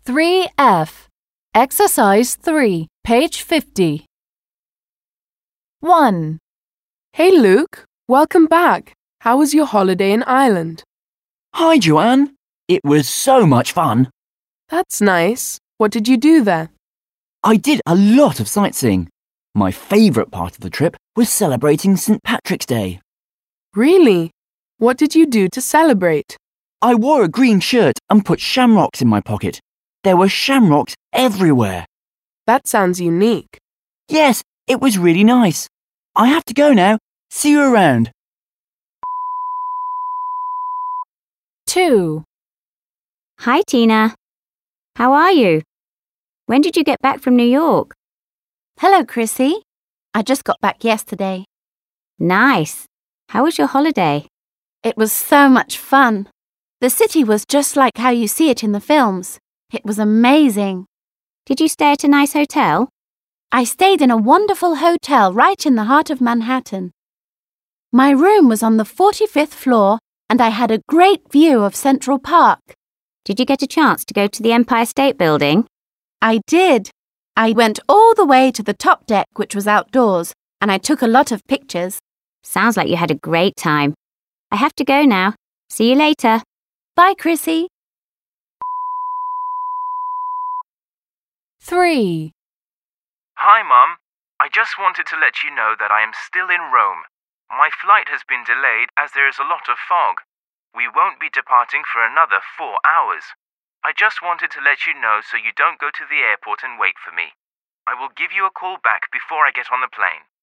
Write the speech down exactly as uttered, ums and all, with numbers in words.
three F. Exercise three, page fifty. one. Hey Luke, welcome back. How was your holiday in Ireland? Hi, Joanne. It was so much fun. That's nice. What did you do there? I did a lot of sightseeing. My favourite part of the trip was celebrating Saint Patrick's Day. Really? What did you do to celebrate? I wore a green shirt and put shamrocks in my pocket. There were shamrocks everywhere. That sounds unique. Yes, it was really nice. I have to go now. See you around. two. Hi, Tina. How are you? When did you get back from New York? Hello, Chrissy. I just got back yesterday. Nice. How was your holiday? It was so much fun. The city was just like how you see it in the films. It was amazing. Did you stay at a nice hotel? I stayed in a wonderful hotel right in the heart of Manhattan. My room was on the forty-fifth floor and I had a great view of Central Park. Did you get a chance to go to the Empire State Building? I did. I went all the way to the top deck, which was outdoors, and I took a lot of pictures. Sounds like you had a great time. I have to go now. See you later. Bye, Chrissy. three. Hi, Mum. I just wanted to let you know that I am still in Rome. My flight has been delayed as there is a lot of fog. We won't be departing for another four hours. I just wanted to let you know so you don't go to the airport and wait for me. I will give you a call back before I get on the plane.